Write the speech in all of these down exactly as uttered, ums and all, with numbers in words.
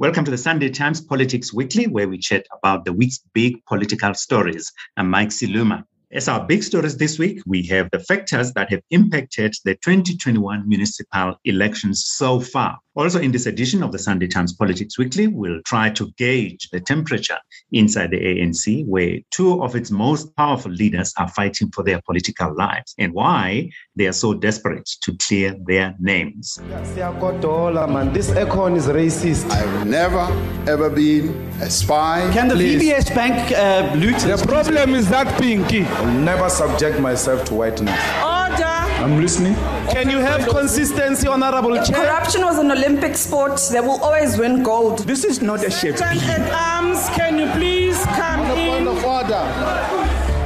Welcome to the Sunday Times Politics Weekly, where we chat about the week's big political stories. I'm Mike Siluma. As our big stories this week, we have the factors that have impacted the twenty twenty-one municipal elections so far. Also, in this edition of the Sunday Times Politics Weekly, we'll try to gauge the temperature inside the A N C, where two of its most powerful leaders are fighting for their political lives, and why they are so desperate to clear their names. This econ is racist. I've never, ever been a spy. Can the Please. V B S Bank uh, loot? The problem is that pinky. I'll never subject myself to whiteness. Order! I'm listening. Can you have consistency, Honorable If Chair? corruption was an Olympic sport, they will always win gold. This is not a shape. Stand at arms, can you please come On the in? point of order.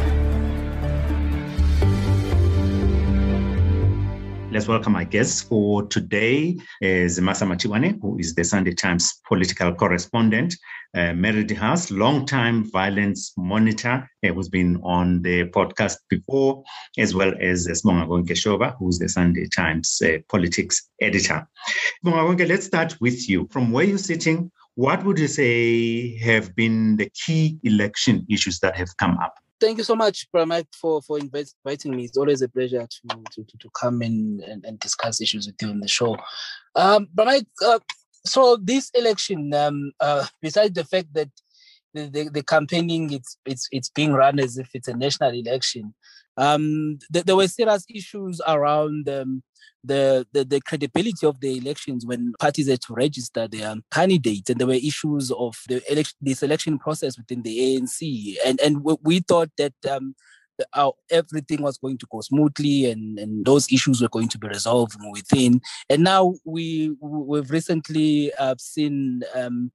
Let's welcome my guests for today is Masa Matiwane, who is the Sunday Times political correspondent, uh, Meredith House, long-time violence monitor, uh, who's been on the podcast before, as well as uh, Sibonga Gonkeshova, who's the Sunday Times uh, politics editor. Sibonga, let's start with you. From where you're sitting, what would you say have been the key election issues that have come up? Thank you so much, Pramag, for, for invite, inviting me. It's always a pleasure to to, to, to come in and, and discuss issues with you on the show. Um, Pramag, uh, so this election, um, uh, besides the fact that the, the, the campaigning, it's, it's, it's being run as if it's a national election, um, th- there were serious issues around um, the, the, the credibility of the elections when parties had to register their candidates, and there were issues of the election, the selection process within the A N C, and and we, we thought that um, the, our, everything was going to go smoothly, and, and those issues were going to be resolved from within. And now we we've recently uh, seen. Um,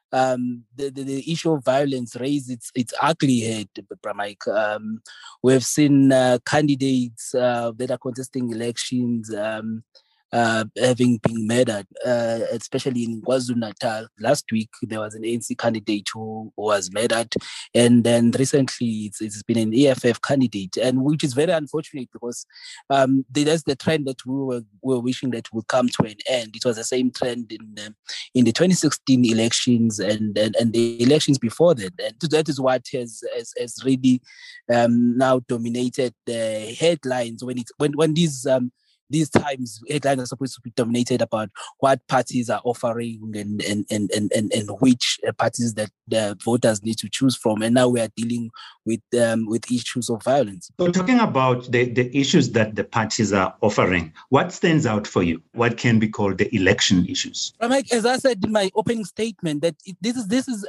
Um, the, the, the issue of violence raised its its ugly head, Pramag. Um, we've seen uh, candidates uh, that are contesting elections um, uh, having been murdered, uh, especially in KwaZulu-Natal. Last week, there was an A N C candidate who was murdered. And then recently, it's, it's been an E F F candidate, and which is very unfortunate because um, that's the trend that we were, we were wishing that would come to an end. It was the same trend in the, in the twenty sixteen elections and, and, and the elections before that. And that is what has, has, has really um, now dominated the headlines when, it, when, when these... Um, These times, headlines are supposed to be dominated about what parties are offering and and, and, and, and, and which parties that the voters need to choose from. And now we are dealing with um, with issues of violence. So talking about the, the issues that the parties are offering, what stands out for you? What can be called the election issues? Mike, as I said in my opening statement, that it, this is this is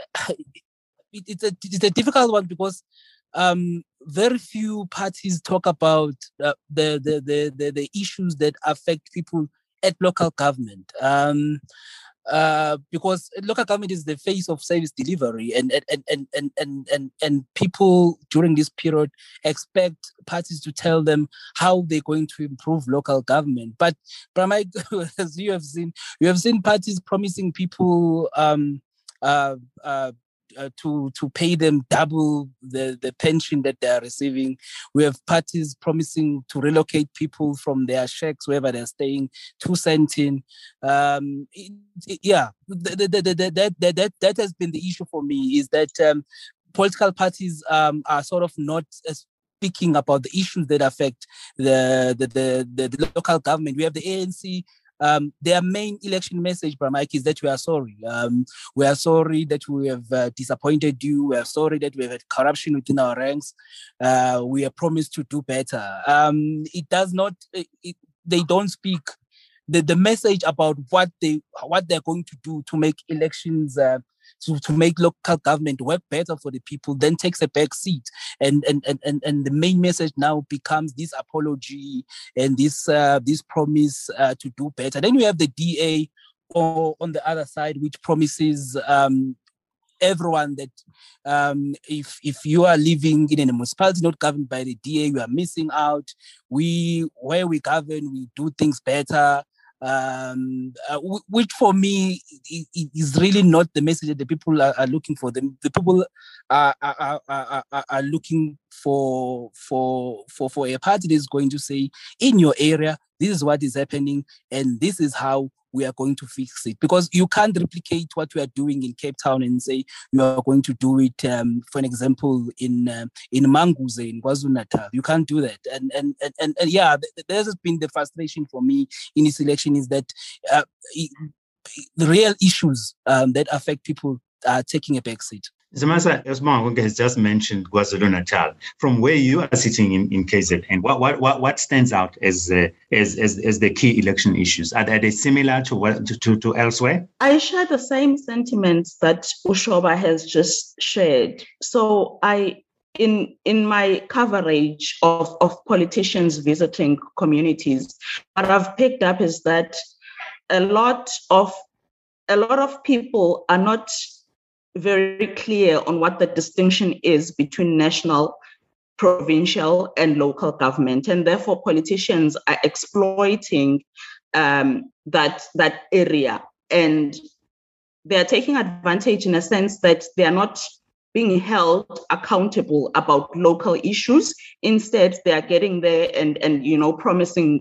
it, it's a it's a difficult one because Um, very few parties talk about uh, the, the, the, the, the issues that affect people at local government. Um, uh, because local government is the face of service delivery, and and, and, and, and, and, and people during this period expect parties to tell them how they're going to improve local government. But Pramag, as you have seen, you have seen parties promising people um, uh, uh, Uh, to to pay them double the, the pension that they are receiving. We have parties promising to relocate people from their shacks wherever they're staying to Sentin. Um, it, it, yeah, the, the, the, the, that, that, that, that has been the issue for me, is that um, political parties um, are sort of not as speaking about the issues that affect the the, the, the, the local government. We have the A N C. Um, their main election message, Pramag, is that we are sorry. Um, we are sorry that we have uh, disappointed you. We are sorry that we have had corruption within our ranks. Uh, we are promised to do better. Um, it does not. It, they don't speak the, the message about what they what they're going to do to make elections. Uh, To, to make local government work better for the people, then takes a back seat. And and, and, and, and the main message now becomes this apology and this uh, this promise uh, to do better. Then we have the D A or on the other side, which promises um, everyone that um, if if you are living in a municipality not governed by the D A, you are missing out. We, where we govern, we do things better. Um, uh, w- which for me is really not the message that the people are, are looking for. The, the people are, are, are, are, are looking for, for, for, for a party that is going to say, in your area, this is what is happening, and this is how we are going to fix it. Because you can't replicate what we are doing in Cape Town and say you are going to do it, um, for an example, in uh, in Manguze, in KwaZulu-Natal. You can't do that. And and and, and, and yeah, th- there's been the frustration for me in this election is that uh, the real issues um, that affect people are taking a backseat. Zamasa Osman has just mentioned KwaZulu-Natal. From where you are sitting in, in K Z N, what what what what stands out as uh, as, as as the key election issues? Are, are they similar to what to, to, to elsewhere? I share the same sentiments that Ushoba has just shared. So I, in in my coverage of, of politicians visiting communities, what I've picked up is that a lot of a lot of people are not very clear on what the distinction is between national, provincial, and local government. And therefore, politicians are exploiting um, that, that area. And they're taking advantage in a sense that they are not being held accountable about local issues. Instead, they are getting there and, and you know, promising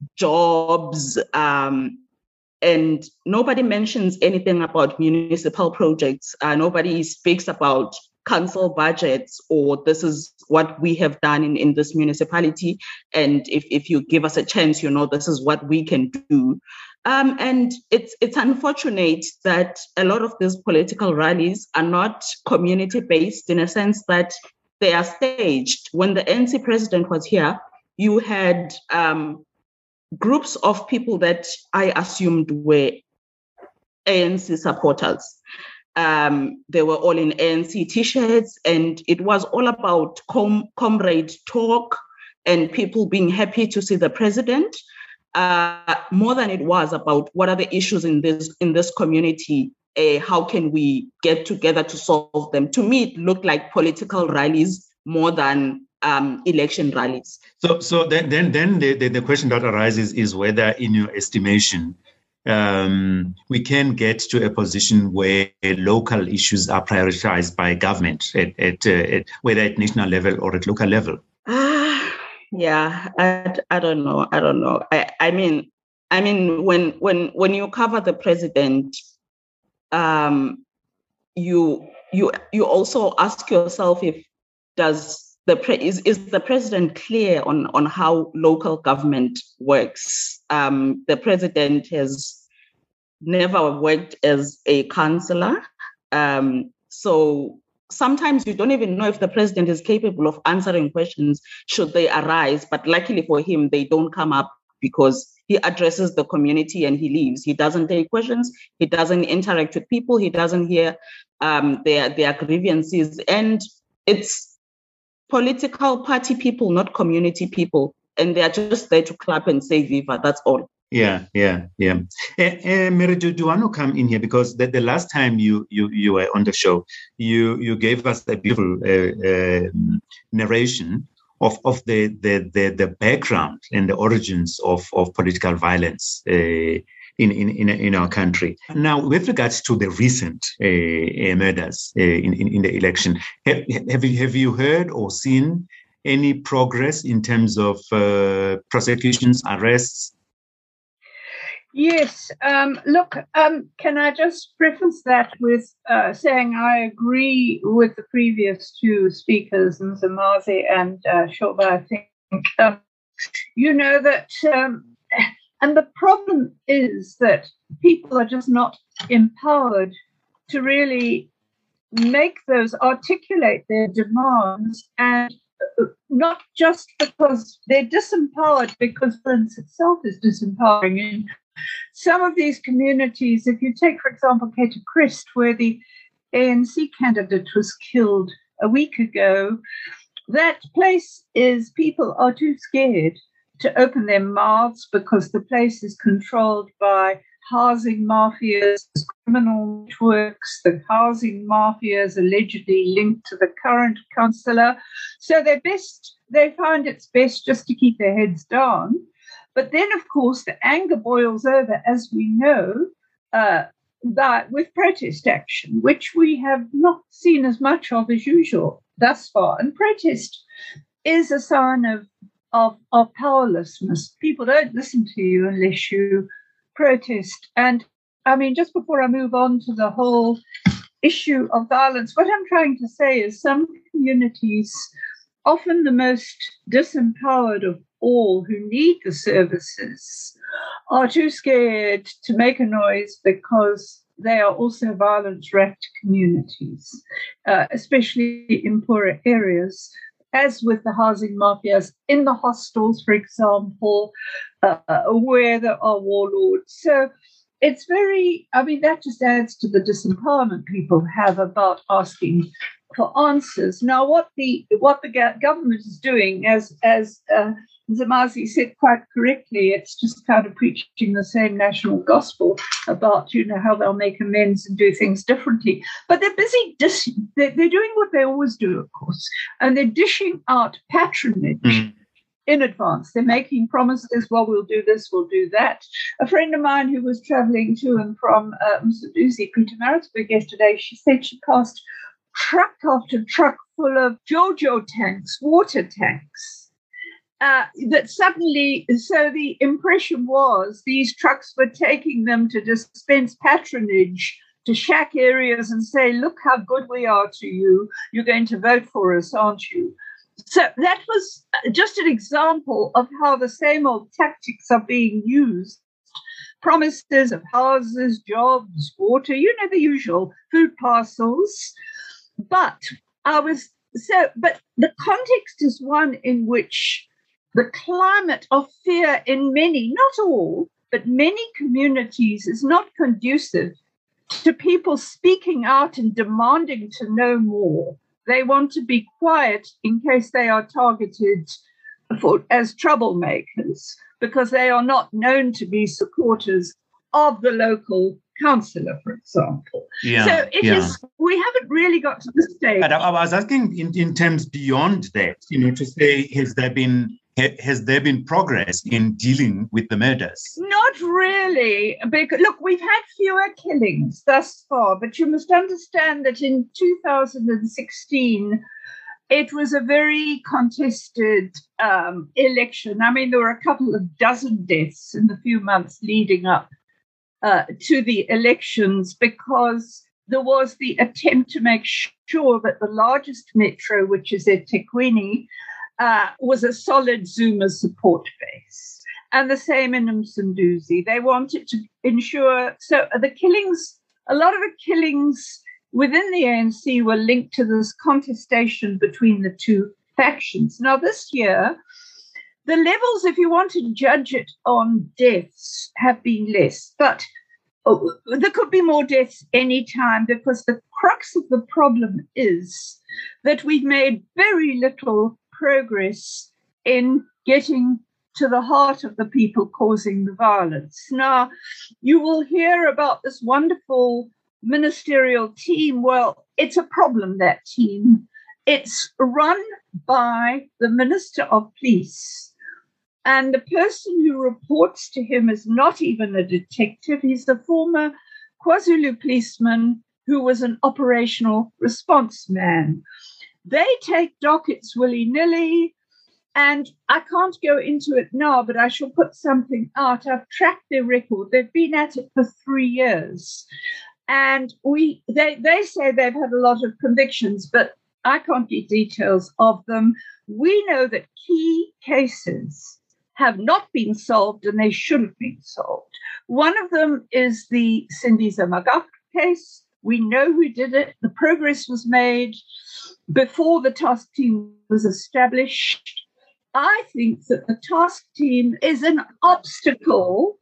jobs, um, and nobody mentions anything about municipal projects. Uh, nobody speaks about council budgets or this is what we have done in, in this municipality. And if, if you give us a chance, you know, this is what we can do. Um, and it's it's unfortunate that a lot of these political rallies are not community-based in a sense that they are staged. When the N C president was here, you had um, groups of people that I assumed were A N C supporters. Um, they were all in A N C t-shirts, and it was all about com- comrade talk and people being happy to see the president, uh, more than it was about what are the issues in this in this community. Uh, how can we get together to solve them? To me, it looked like political rallies more than Um, election rallies. So, so then, then, then the, the, the question that arises is whether, in your estimation, um, we can get to a position where local issues are prioritized by government, at, at, uh, at whether at national level or at local level. Ah, yeah, I, I don't know. I don't know. I, I mean, I mean, when when when you cover the president, um, you you you also ask yourself if does The pre- is, is the president clear on, on how local government works? Um, the president has never worked as a councillor. Um, so sometimes you don't even know if the president is capable of answering questions should they arise. But luckily for him, they don't come up because he addresses the community and he leaves. He doesn't take questions. He doesn't interact with people. He doesn't hear um, their, their grievances. And it's political party people, not community people, and they are just there to clap and say viva. That's all. Yeah, yeah, yeah. Uh, uh, Mary, do, do you want to come in here? Because the, the last time you, you you were on the show, you you gave us a beautiful uh, uh, narration of of the, the the the background and the origins of of political violence Uh, In, in, in, in our country. Now, with regards to the recent uh, murders uh, in, in, in the election, have, have, you, have you heard or seen any progress in terms of uh, prosecutions, arrests? Yes. Um, look, um, can I just preface that with uh, saying I agree with the previous two speakers, Mzamazi and uh, Shoba. I think, um, you know, that... Um, And the problem is that people are just not empowered to really make those, articulate their demands, and not just because they're disempowered, because violence itself is disempowering. In some of these communities, if you take, for example, Cater Christ, where the A N C candidate was killed a week ago, that place is, people are too scared to open their mouths because the place is controlled by housing mafias, criminal networks. The housing mafia is allegedly linked to the current councillor. So they best they find it's best just to keep their heads down. But then, of course, the anger boils over, as we know, uh, that with protest action, which we have not seen as much of as usual thus far. And protest is a sign of Of, of powerlessness. People don't listen to you unless you protest. And I mean, just before I move on to the whole issue of violence, what I'm trying to say is some communities, often the most disempowered of all who need the services, are too scared to make a noise because they are also violence-wrapped communities, uh, especially in poorer areas, as with the housing mafias in the hostels, for example, uh, where there are warlords. So it's very, I mean, that just adds to the disempowerment people have about asking for answers. Now, what the what the government is doing, as as uh, Mzimasi said quite correctly, it's just kind of preaching the same national gospel about, you know, how they'll make amends and do things differently. But they're busy, dis- they're, they're doing what they always do, of course, and they're dishing out patronage mm. in advance. They're making promises, well, we'll do this, we'll do that. A friend of mine who was traveling to and from uh, Msuduzi, Pietermaritzburg yesterday, she said she passed truck after truck full of Jojo tanks, water tanks. Uh, that suddenly, so the impression was these trucks were taking them to dispense patronage to shack areas and say, look how good we are to you. You're going to vote for us, aren't you? So that was just an example of how the same old tactics are being used. Promises of houses, jobs, water, you know, the usual, food parcels. But I was so, but the context is one in which the climate of fear in many, not all, but many communities is not conducive to people speaking out and demanding to know more. They want to be quiet in case they are targeted for, as troublemakers, because they are not known to be supporters of the local councillor, for example. Yeah, so it yeah. is, we haven't really got to the stage. But I, I was asking in, in terms beyond that, you know, to say, has there been Has there been progress in dealing with the murders? Not really. Because, look, we've had fewer killings thus far, but you must understand that in two thousand sixteen, it was a very contested um, election. I mean, there were a couple of dozen deaths in the few months leading up uh, to the elections because there was the attempt to make sure that the largest metro, which is eThekwini, Uh, was a solid Zuma support base. And the same in Msunduzi. They wanted to ensure, so the killings, a lot of the killings within the A N C were linked to this contestation between the two factions. Now this year, the levels, if you want to judge it on deaths, have been less. But oh, there could be more deaths any time because the crux of the problem is that we've made very little progress in getting to the heart of the people causing the violence. Now, you will hear about this wonderful ministerial team. Well, it's a problem, that team. It's run by the Minister of Police. And the person who reports to him is not even a detective. He's the former KwaZulu policeman who was an operational response man. They take dockets willy-nilly, and I can't go into it now, but I shall put something out. I've tracked their record. They've been at it for three years. And we they, they say they've had a lot of convictions, but I can't get details of them. We know that key cases have not been solved, and they should have been solved. One of them is the Sindiza Magaf case. We know who did it. The progress was made before the task team was established. I think that the task team is an obstacle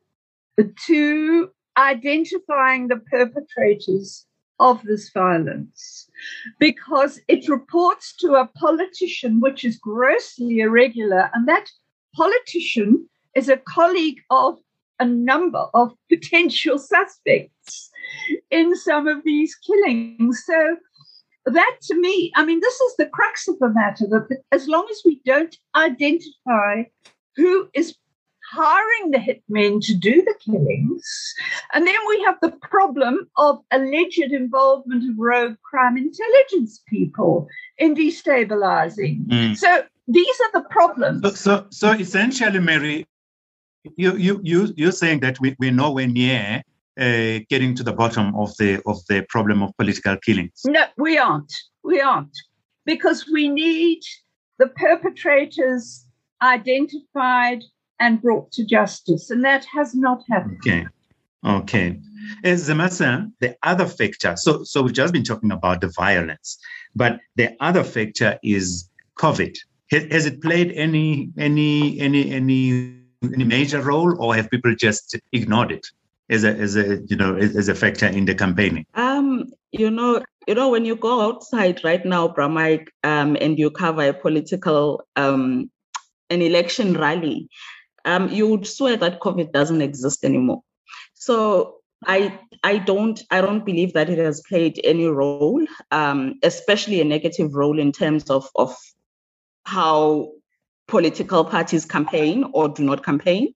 to identifying the perpetrators of this violence because it reports to a politician which is grossly irregular, and that politician is a colleague of a number of potential suspects in some of these killings. So that, to me, I mean, this is the crux of the matter, that as long as we don't identify who is hiring the hitmen to do the killings, and then we have the problem of alleged involvement of rogue crime intelligence people in destabilizing. Mm. So these are the problems. So, so, so essentially, Mary, You you you you're saying that we, we're nowhere near uh, getting to the bottom of the of the problem of political killings. No, we aren't. We aren't. Because we need the perpetrators identified and brought to justice. And that has not happened. Okay. Okay. As Zamasa, the other factor, so so we've just been talking about the violence, but the other factor is COVID. Has, has it played any any any any any major role, or have people just ignored it as a as a you know as a factor in the campaigning? Um, you know, you know, when you go outside right now, Bramike, um, and you cover a political um an election rally, um, you would swear that COVID doesn't exist anymore. So I I don't I don't believe that it has played any role, um, especially a negative role in terms of of how political parties campaign or do not campaign.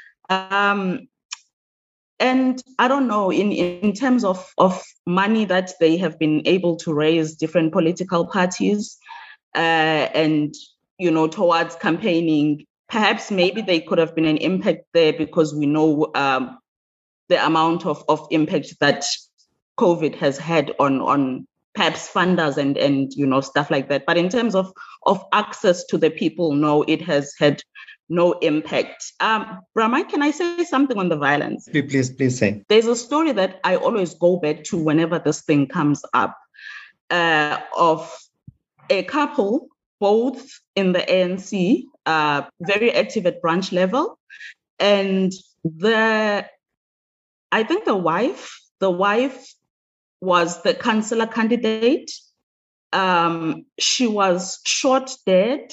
Um, and I don't know, in, in terms of, of money that they have been able to raise different political parties uh, and, you know, towards campaigning, perhaps maybe they could have been an impact there because we know um, the amount of, of impact that COVID has had on, on perhaps funders and, and, you know, stuff like that. But in terms of, of access to the people, no, it has had no impact. Um, Bramike, can I say something on the violence? Please, please, please say. There's a story that I always go back to whenever this thing comes up uh, of a couple, both in the A N C, uh, very active at branch level. And the, I think the wife, the wife was the councillor candidate. Um, she was shot dead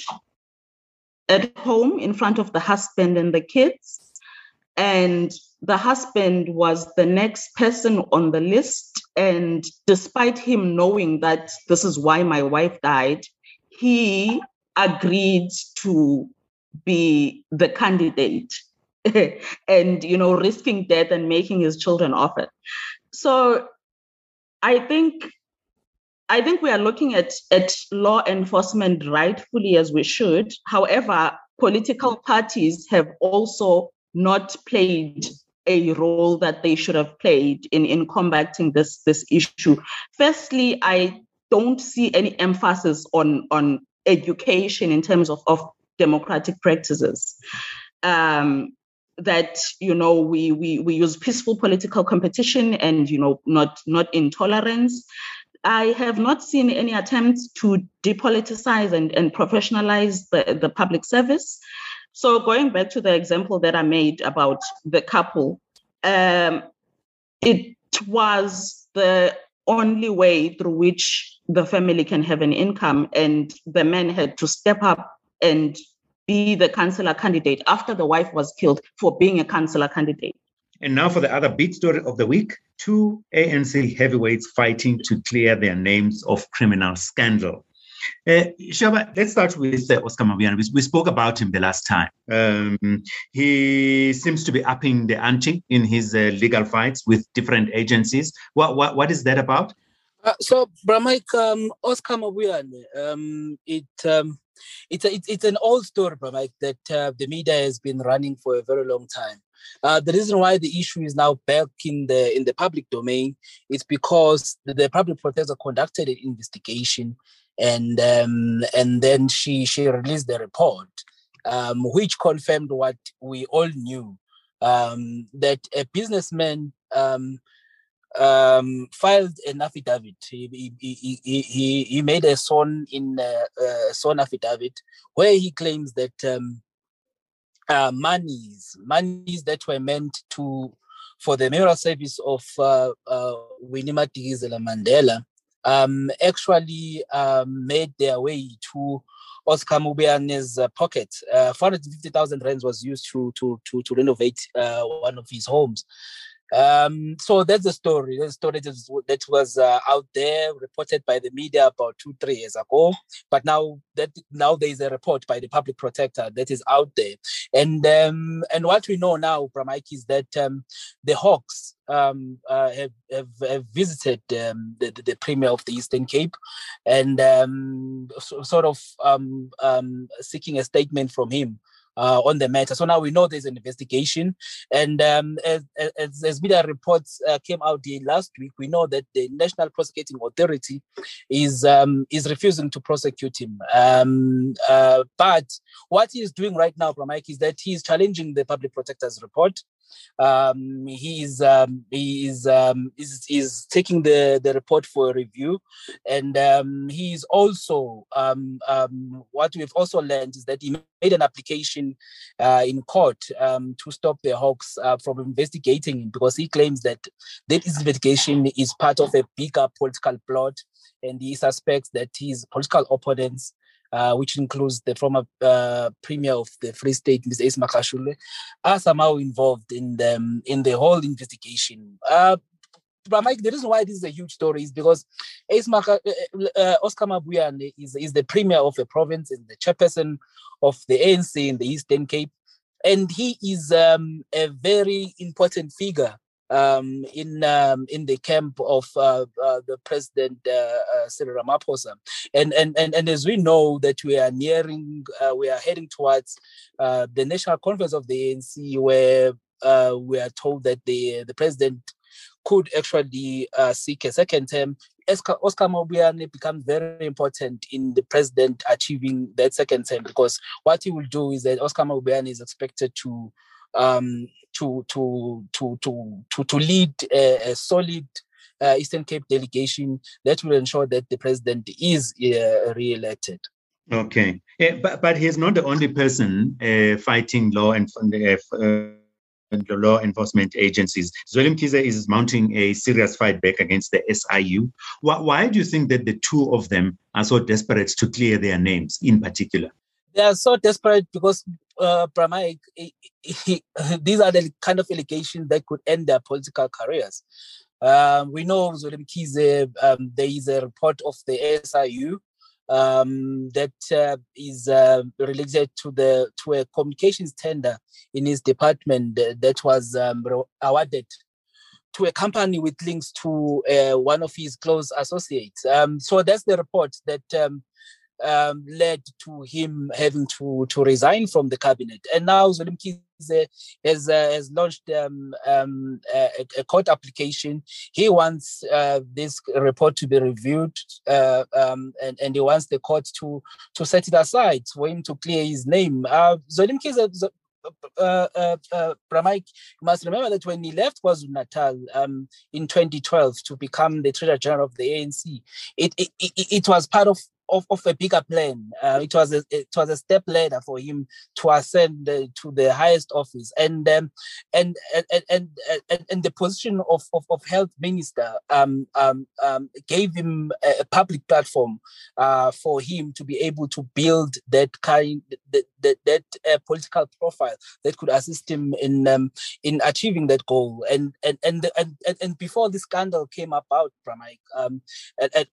at home in front of the husband and the kids. And the husband was the next person on the list. And despite him knowing that this is why my wife died, he agreed to be the candidate and, you know, risking death and making his children off it. So I think I think we are looking at, at law enforcement rightfully as we should. However, political parties have also not played a role that they should have played in, in combating this, this issue. Firstly, I don't see any emphasis on, on education in terms of, of democratic practices. Um, that, you know, we, we, we use peaceful political competition and, you know, not, not intolerance. I have not seen any attempts to depoliticize and, and professionalize the, the public service. So going back to the example that I made about the couple, um, it was the only way through which the family can have an income, and the man had to step up and be the councillor candidate after the wife was killed for being a councillor candidate. And now for the other big story of the week, two A N C heavyweights fighting to clear their names of criminal scandal. Uh, Shoba, let's start with uh, Oscar Mabuyane. We, we spoke about him the last time. Um, he seems to be upping the ante in his uh, legal fights with different agencies. What what, what is that about? Uh, so, Bramike, um, Oscar Mabuyane, um, it, um, it's, a, it, it's an old story, Bramike, that uh, the media has been running for a very long time. Uh, the reason why the issue is now back in the in the public domain is because the, the public protector conducted an investigation, and um, and then she she released the report, um, which confirmed what we all knew, um, that a businessman um, um, filed an affidavit. He he he he, he made a sworn in uh, uh, sworn affidavit where he claims that. Um, Uh, monies, monies that were meant to for the memorial service of uh, uh, Winnie Madikizela Mandela um, actually um, made their way to Oscar Mabuyane's uh, pocket. Uh, four hundred fifty thousand rands was used to to to, to renovate uh, one of his homes. Um, so that's the story. That's the story that was uh, out there, reported by the media about two, three years ago. But now that now there is a report by the public protector that is out there, and um, and what we know now, Bramike, is that um, the Hawks um, uh, have, have have visited um, the, the Premier of the Eastern Cape, and um, so, sort of um, um, seeking a statement from him uh, on the matter. So now we know there's an investigation. And um, as, as, as media reports uh, came out here last week, we know that the National Prosecuting Authority is um, is refusing to prosecute him. Um, uh, but what he is doing right now, Pramike, is that he is challenging the Public Protector's report. Um, he is um, he is, um, is is taking the, the report for review, and um, he is also um, um, what we've also learned is that he made an application uh, in court um, to stop the Hawks uh, from investigating him, because he claims that that investigation is part of a bigger political plot, and he suspects that his political opponents, Uh, which includes the former uh, premier of the Free State, Mister Ace Magashule, are somehow involved in the, in the whole investigation. Uh, but Mike, the reason why this is a huge story is because Ace Maka, uh, uh, Oscar Mabuyane is, is the premier of a province and the chairperson of the A N C in the Eastern Cape. And he is um, a very important figure Um, in um, in the camp of uh, uh, the President uh, uh, Cyril Ramaphosa, and and and and as we know that we are nearing, uh, we are heading towards uh, the National Conference of the A N C, where uh, we are told that the the president could actually uh, seek a second term. Oscar Mabuyane becomes very important in the president achieving that second term, because what he will do is that Oscar Mabuyane is expected to. Um, to to to to to to lead a, a solid uh, Eastern Cape delegation that will ensure that the president is uh, re-elected. Okay, yeah, but but he's not the only person uh, fighting law and uh, the law enforcement agencies. Zweli Mkhize is mounting a serious fight back against the S I U. Why, why do you think that the two of them are so desperate to clear their names in particular? They are so desperate because, uh, Pramike, these are the kind of allegations that could end their political careers. Um, we know, Zweli Mkhize, um, there is a report of the S I U um, that uh, is uh, related to the to a communications tender in his department that was um, awarded to a company with links to uh, one of his close associates. Um, so that's the report that um, Um, led to him having to, to resign from the cabinet. And now Zweli Mkhize has, uh, has launched um, um, a, a court application. He wants uh, this report to be reviewed uh, um, and, and he wants the court to, to set it aside for him to clear his name. Uh, Zweli Mkhize, Uh, uh, uh, Pramike, you must remember that when he left KwaZulu-Natal um, in twenty twelve to become the Treasurer General of the A N C, it it, it, it was part of Of, of a bigger plan. Uh, it was a it was a step ladder for him to ascend uh, to the highest office, and um, and, and, and and and the position of of, of health minister um, um, um, gave him a, a public platform uh, for him to be able to build that kind that that, that uh, political profile that could assist him in um, in achieving that goal. And and and and and, and before this scandal came about, Pramike, um, at, at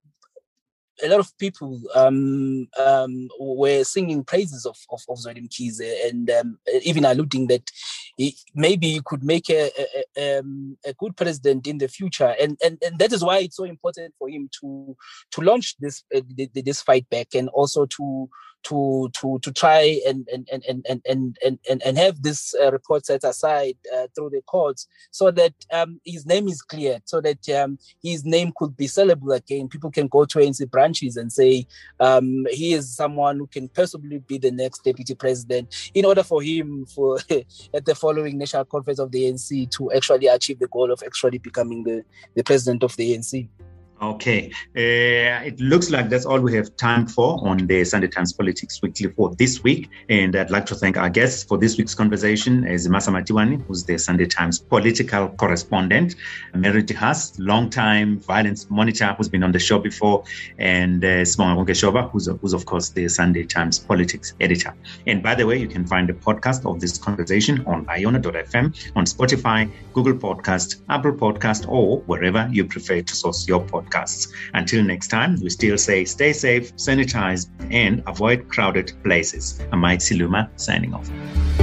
a lot of people um, um, were singing praises of, of, of Zweli Mkhize, and um, even alluding that he, maybe he could make a, a, um, a good president in the future. And, and and that is why it's so important for him to to launch this uh, this fight back, and also to to to to try and and and and and and and, and have this uh, report set aside uh, through the courts, so that um, his name is cleared, so that um, his name could be sellable again. People can go to A N C branches and say um, he is someone who can possibly be the next deputy president, in order for him for at the following National Conference of the A N C to actually achieve the goal of actually becoming the, the president of the A N C. Okay, uh, it looks like that's all we have time for on the Sunday Times Politics Weekly for this week. And I'd like to thank our guests for this week's conversation, as Masa Matiwani, who's the Sunday Times political correspondent, Mary Haas, long-time violence monitor, who's been on the show before, and uh, Sibonga Shoba, who's, who's of course the Sunday Times politics editor. And by the way, you can find the podcast of this conversation on iona dot f m, on Spotify, Google Podcast, Apple Podcast, or wherever you prefer to source your podcast. Until next time, we still say stay safe, sanitize, and avoid crowded places. I'm Mike Siluma signing off.